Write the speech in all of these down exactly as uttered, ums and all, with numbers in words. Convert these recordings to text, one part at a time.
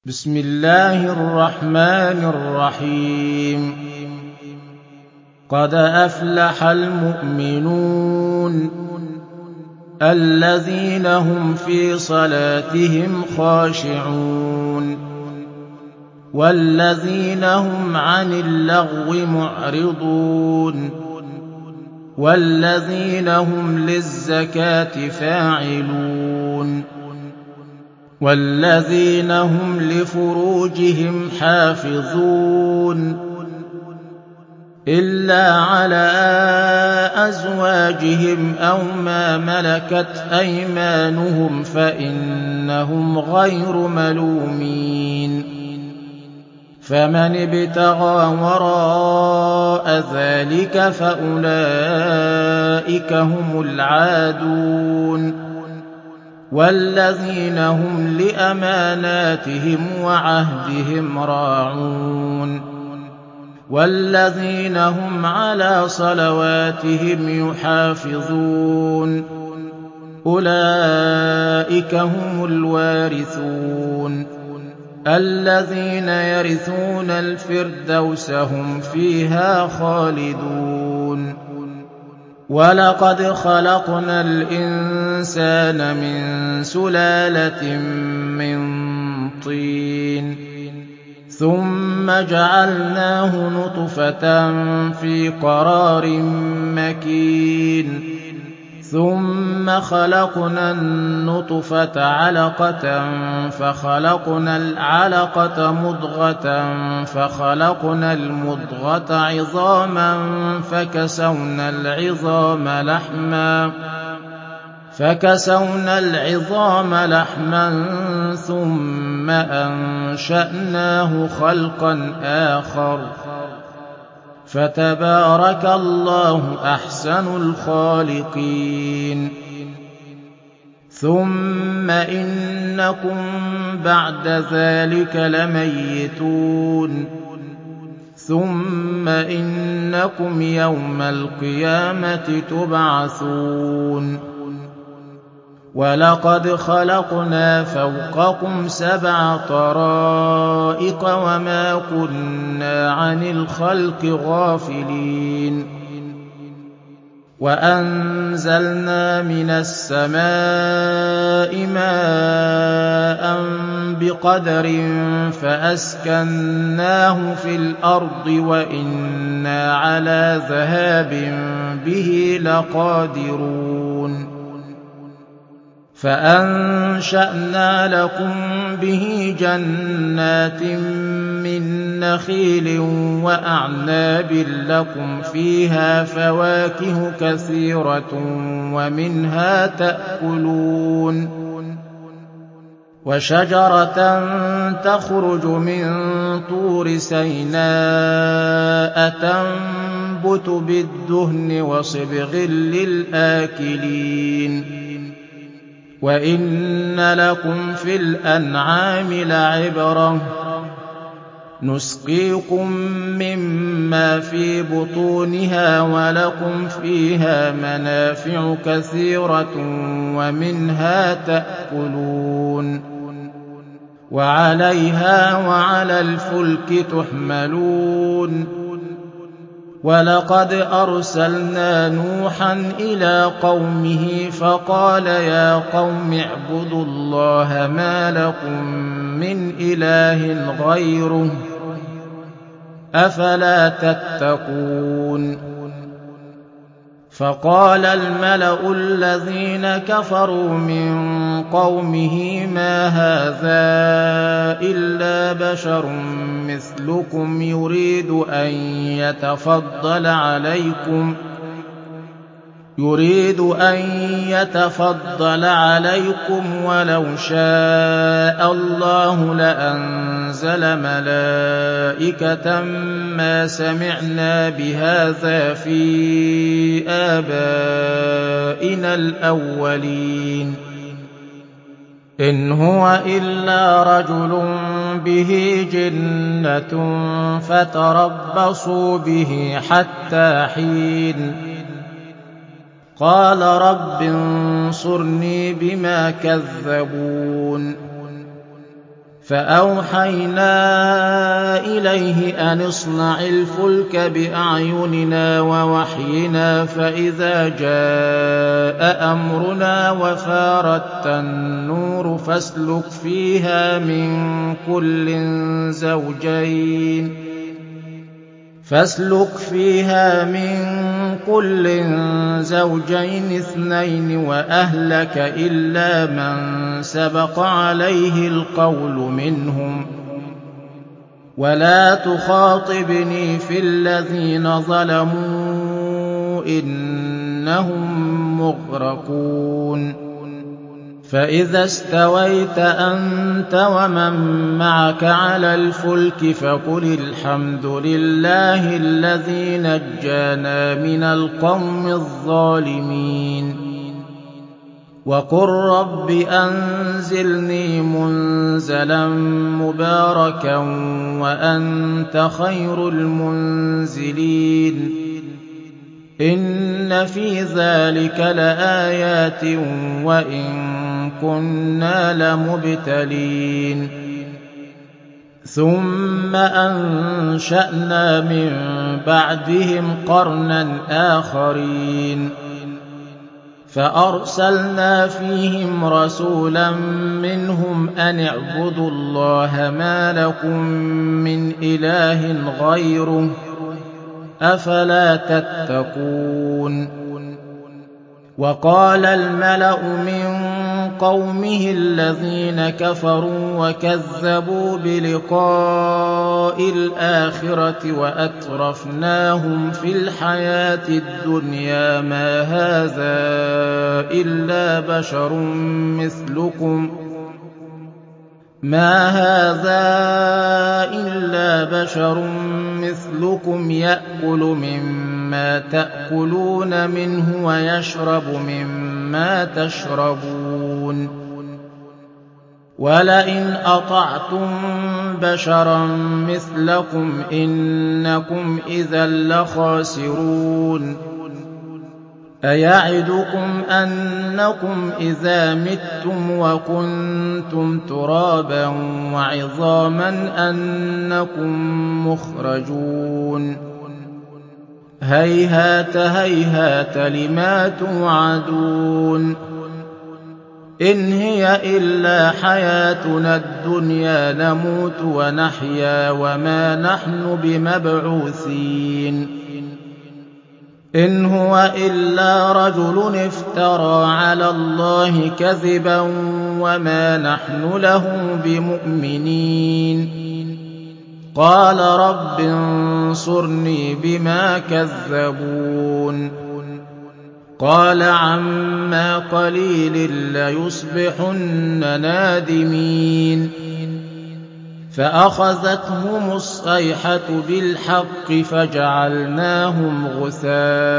بسم الله الرحمن الرحيم قد أفلح المؤمنون الذين هم في صلاتهم خاشعون والذين هم عن اللغو معرضون والذين هم للزكاة فاعلون والذين هم لفروجهم حافظون إلا على أزواجهم أو ما ملكت أيمانهم فإنهم غير ملومين فمن ابتغى وراء ذلك فأولئك هم العادون والذين هم لأماناتهم وعهدهم راعون والذين هم على صلواتهم يحافظون أولئك هم الوارثون الذين يرثون الفردوس هم فيها خالدون ولقد خلقنا الإنسان من سلالة من طين ثم جعلناه نطفة في قرار مكين ثم خلقنا النطفة علقة فخلقنا العلقة مضغة فخلقنا المضغة عظاما فكسونا العظام لحما فكسونا العظام لحما ثم أنشأناه خلقا آخر فتبارك الله أحسن الخالقين ثم إنكم بعد ذلك لميتون ثم إنكم يوم القيامة تبعثون ولقد خلقنا فوقكم سبع طرائق وما كنا عن الخلق غافلين وأنزلنا من السماء ماء بقدر فأسكناه في الأرض وإنا على ذهاب به لقادرون فأنشأنا لكم به جنات من نخيل وأعناب لكم فيها فواكه كثيرة ومنها تأكلون وشجرة تخرج من طور سيناء تنبت بالدهن وصبغ للآكلين وإن لكم في الأنعام لعبرة نسقيكم مما في بطونها ولكم فيها منافع كثيرة ومنها تأكلون وعليها وعلى الفلك تحملون ولقد أرسلنا نوحا إلى قومه فقال يا قوم اعبدوا الله ما لكم من إله غيره أفلا تتقون فقال الملأ الذين كفروا من قومه ما هذا إلا بشر مثلكم يريد أن يتفضل عليكم يريد أن يتفضل عليكم ولو شاء الله لأنزل ملائكة ما سمعنا بهذا في آبائنا الأولين إن هو إلا رجل به جنة فتربصوا به حتى حين قال رب انصرني بما كذبون فأوحينا إليه أن اصنع الفلك بأعيننا ووحينا فإذا جاء أمرنا وفارت النور فاسلك فيها من كل زوجين فاسلك فيها من كل زوجين اثنين وأهلك إلا من سبق عليه القول منهم ولا تخاطبني في الذين ظلموا إنهم مغرقون فإذا استويت أنت ومن معك على الفلك فقل الحمد لله الذي نجانا من القوم الظالمين وقل رب أنزلني منزلا مباركا وأنت خير المنزلين إن في ذلك لآيات وإن كنا لمبتلين ثم أنشأنا من بعدهم قرنا آخرين فأرسلنا فيهم رسولا منهم أن اعبدوا الله ما لكم من إله غيره أفلا تتقون وقال الملأ من قومه الذين كفروا وكذبوا بلقاء الآخرة وأترفناهم في الحياة الدنيا ما هذا إلا بشر مثلكم ما هذا إلا بشر مثلكم يأكل مما تأكلون منه ويشرب مما تشربون ولئن أطعتم بشرا مثلكم إنكم إذا لخاسرون أيعدكم أنكم إذا متم وكنتم ترابا وعظاما أنكم مخرجون هيهات هيهات لما توعدون إن هي إلا حياتنا الدنيا نموت ونحيا وما نحن بمبعوثين إن هو إلا رجل افترى على الله كذبا وما نحن له بمؤمنين قال رب انصرني بما كذبون قال عما قليل ليصبحن نادمين فأخذتهم الصيحة بالحق فجعلناهم غثاء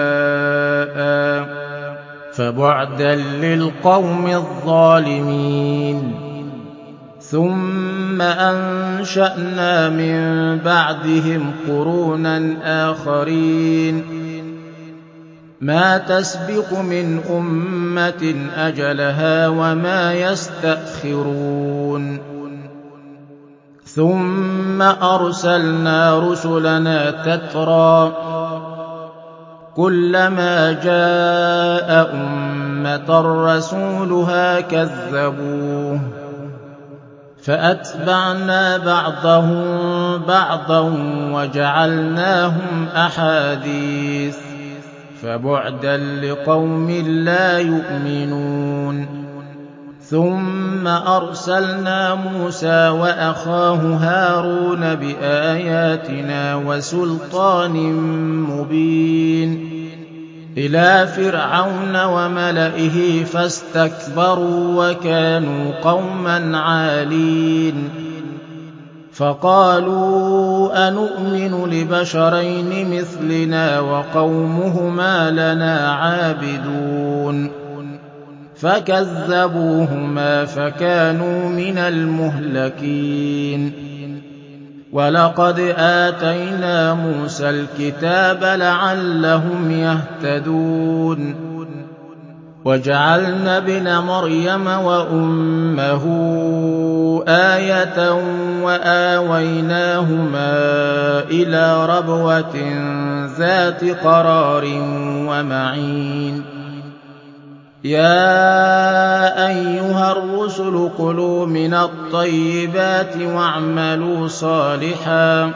فبعدا للقوم الظالمين ثم أنشأنا من بعدهم قرونا آخرين ما تسبق من أمة أجلها وما يستأخرون ثم أرسلنا رسلنا تترى كلما جاء أمة رسولها كذبوه فأتبعنا بعضهم بعضا وجعلناهم أحاديث فبعدا لقوم لا يؤمنون ثم أرسلنا موسى وأخاه هارون بآياتنا وسلطان مبين إلى فرعون وملئه فاستكبروا وكانوا قوما عالين فقالوا أنؤمن لبشرين مثلنا وقومهما لنا عابدون فكذبوهما فكانوا من المهلكين ولقد آتينا موسى الكتاب لعلهم يهتدون وجعلنا ابن مريم وأمه آية وآويناهما إلى ربوة ذات قرار ومعين يا أيها الرسل كلوا من الطيبات واعملوا صالحا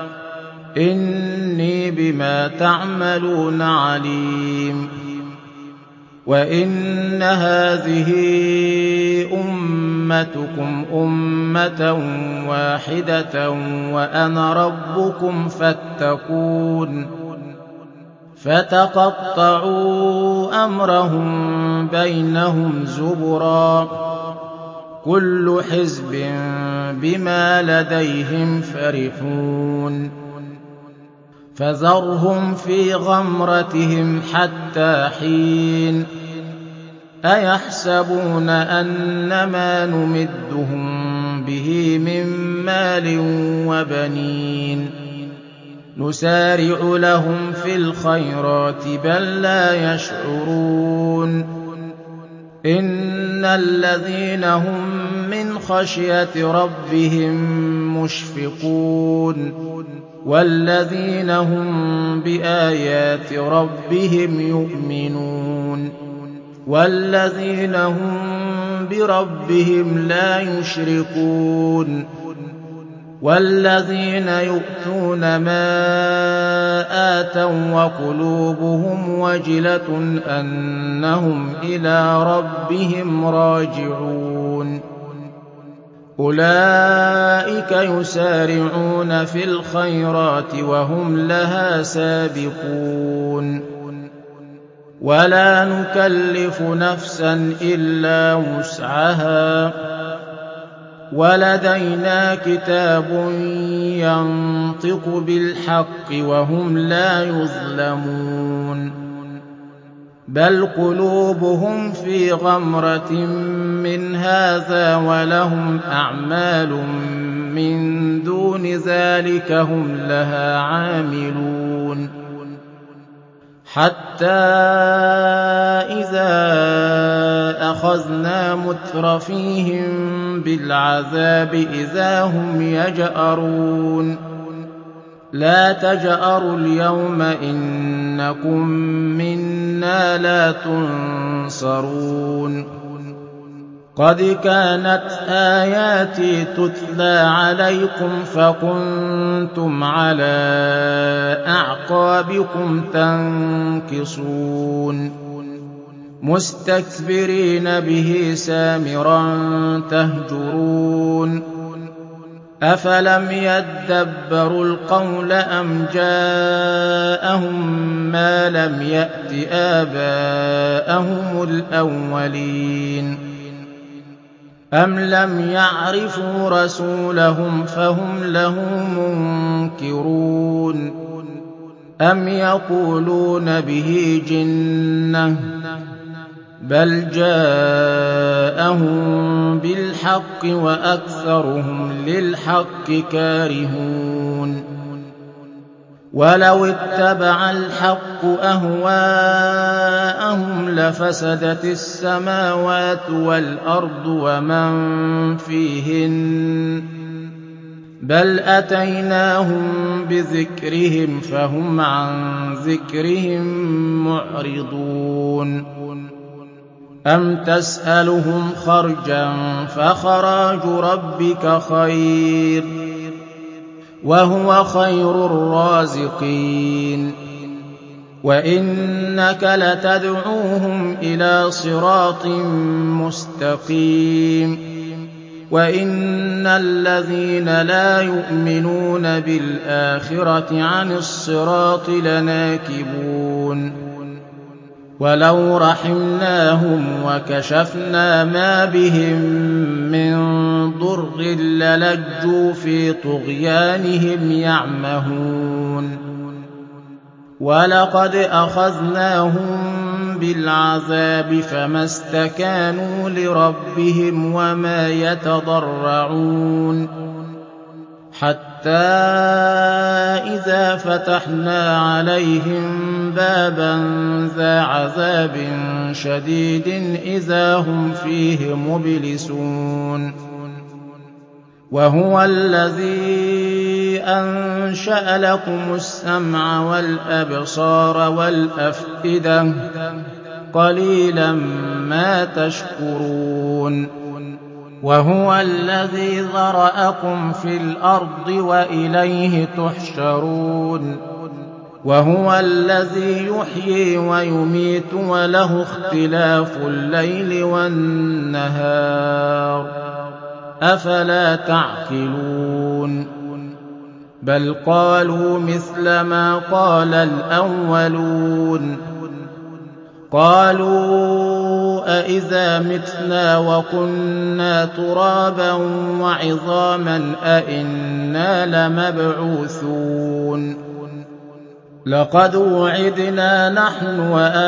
إني بما تعملون عليم وإن هذه أمتكم أمة واحدة وأنا ربكم فاتقون فتقطعوا أمرهم بينهم زبرا كل حزب بما لديهم فرحون فذرهم في غمرتهم حتى حين أيحسبون أنما نمدهم به من مال وبنين نسارع لهم في الخيرات بل لا يشعرون إن الذين هم من خشية ربهم مشفقون والذين هم بآيات ربهم يؤمنون والذين هم بربهم لا يشركون والذين يؤتون ما آتوا وقلوبهم وجلة أنهم إلى ربهم راجعون أولئك يسارعون في الخيرات وهم لها سابقون ولا نكلف نفسا إلا وسعها ولدينا كتاب ينطق بالحق وهم لا يظلمون بل قلوبهم في غمرة من هذا ولهم أعمال من دون ذلك هم لها عاملون حتى إذا أخذنا مترفيهم بالعذاب إذا هم يجأرون لا تجأروا اليوم إنكم منا لا تنصرون قد كانت آياتي تتلى عليكم فكنتم على أعقابكم تنكصون مستكبرين به سامرا تهجرون أفلم يدبروا القول أم جاءهم ما لم يأت آباءهم الأولين أم لم يعرفوا رسولهم فهم له منكرون أم يقولون به جنة بل جاءهم بالحق وأكثرهم للحق كارهون ولو اتبع الحق أهواءهم لفسدت السماوات والأرض ومن فيهن بل أتيناهم بذكرهم فهم عن ذكرهم معرضون أم تسألهم خرجا فخراج ربك خير وهو خير الرازقين وإنك لتدعوهم إلى صراط مستقيم وإن الذين لا يؤمنون بالآخرة عن الصراط لناكبون ولو رحمناهم وكشفنا ما بهم من ضر للجوا في طغيانهم يعمهون ولقد أخذناهم بالعذاب فما استكانوا لربهم وما يتضرعون حتى إذا فتحنا عليهم بابا ذا عذاب شديد إذا هم فيه مبلسون وهو الذي أنشأ لكم السمع والأبصار والأفئدة قليلا ما تشكرون وهو الذي ذرأكم في الأرض وإليه تحشرون وهو الذي يحيي ويميت وله اختلاف الليل والنهار أفلا تعقلون بل قالوا مثل ما قال الأولون قالوا أإذا متنا وكنا ترابا وعظاما أإنا لمبعوثون لقد وعدنا نحن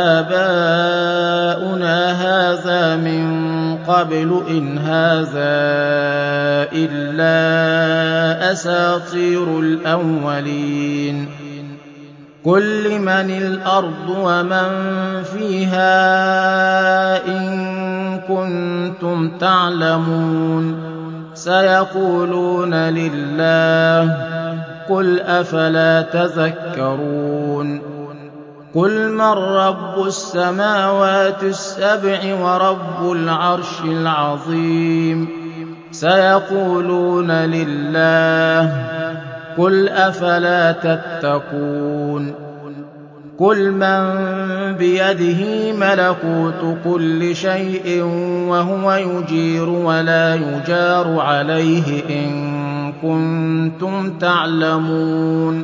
وآباؤنا هذا من قبل إن هذا إلا أساطير الأولين قل لمن الأرض ومن فيها إن كنتم تعلمون سيقولون لله قل أفلا تذكرون قل من رب السماوات السبع ورب العرش العظيم سيقولون لله قل أفلا تتقون قل من بيده ملكوت كل شيء وهو يجير ولا يجار عليه إن كنتم تعلمون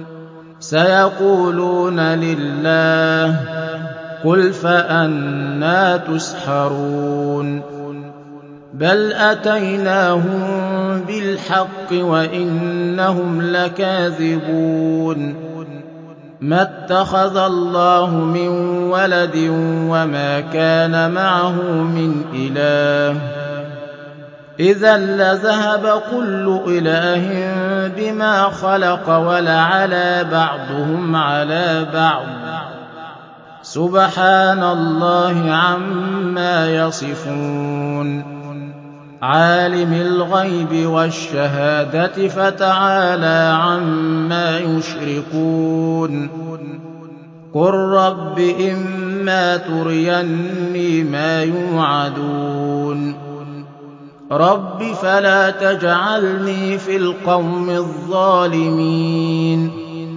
سيقولون لله قل فأنى تسحرون بل أتيناهم بالحق وإنهم لكاذبون ما اتخذ الله من ولد وما كان معه من إله إذا لذهب كل إله بما خلق ولعلى بعضهم على بعض سبحان الله عما يصفون عالم الغيب والشهادة فتعالى عما يشركون قل رب إما تريني ما يوعدون رب فلا تجعلني في القوم الظالمين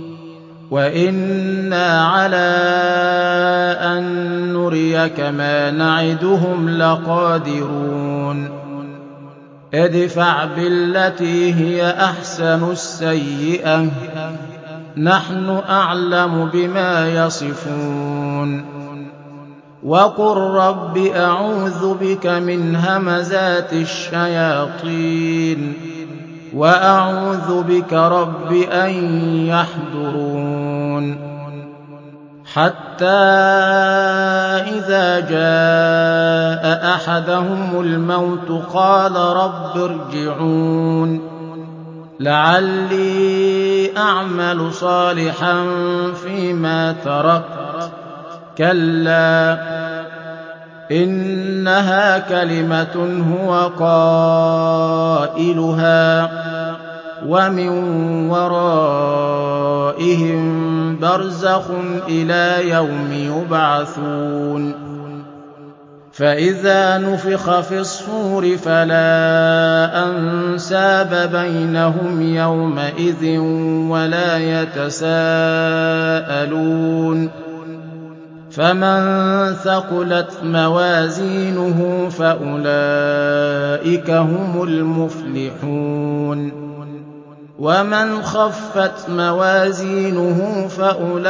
وإنا على أن نريك ما نعدهم لقادرون ادفع بالتي هي أحسن السيئة نحن أعلم بما يصفون وقل رب أعوذ بك من همزات الشياطين وأعوذ بك رب أن يحضرون حتى إذا جاء أحدهم الموت قال رب ارجعون لعلي أعمل صالحا فيما تركت كلا إنها كلمة هو قائلها ومن ورائهم برزخ إلى يوم يبعثون فإذا نفخ في الصور فلا أنساب بينهم يومئذ ولا يتساءلون فمن ثقلت موازينه فأولئك هم المفلحون ومن خفت موازينه فأولئك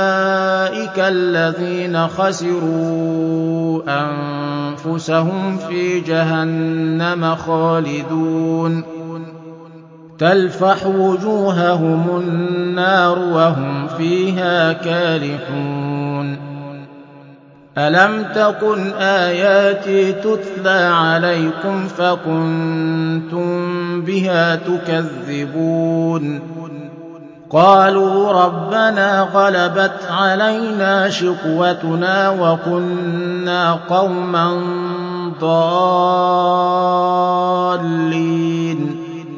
الذين خسروا أنفسهم في جهنم خالدون تلفح وجوههم النار وهم فيها كالحون ألم تكن آياتي تتلى عليكم فكنتم بها تكذبون قالوا ربنا غلبت علينا شقوتنا وكنا قوما ضالين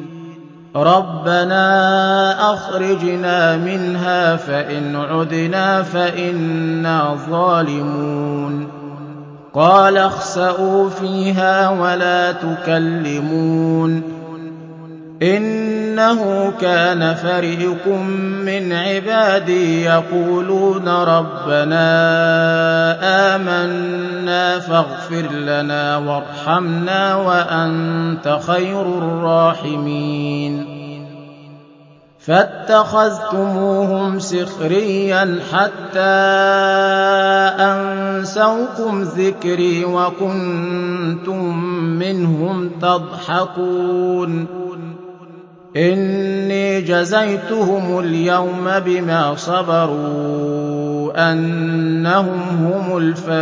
ربنا أخرجنا منها فإن عدنا فإنا ظالمون قال اخسئوا فيها ولا تكلمون إنه كان فريق من عبادي يقولون ربنا آمنا فاغفر لنا وارحمنا وأنت خير الراحمين فاتخذتموهم سخريا حتى أنسوكم ذكري وكنتم منهم تضحكون إني جزيتهم اليوم بما صبروا أنهم هم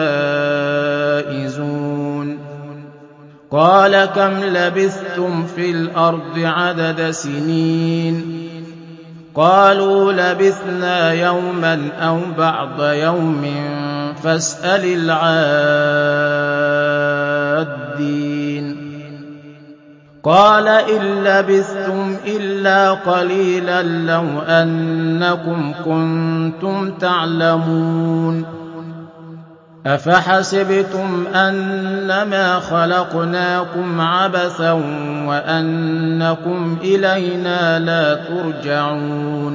الفائزون قال كم لبثتم في الأرض عدد سنين قالوا لبثنا يوما أو بعض يوم فاسأل العادين قال إن لبثتم إلا قليلا لو أنكم كنتم تعلمون أفحسبتم أنما خلقناكم عبثا وأنكم إلينا لا ترجعون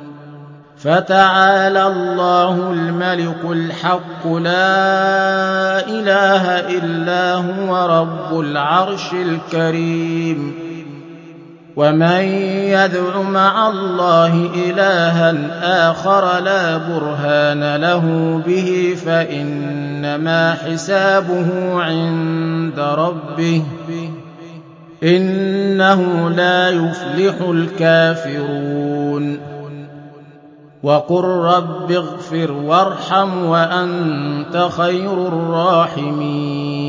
فتعالى الله الملك الحق لا إله إلا هو رب العرش الكريم ومن يدع مع الله إلها آخر لا برهان له به فإنما حسابه عند ربه إنه لا يفلح الكافرون وقل رب اغفر وارحم وأنت خير الراحمين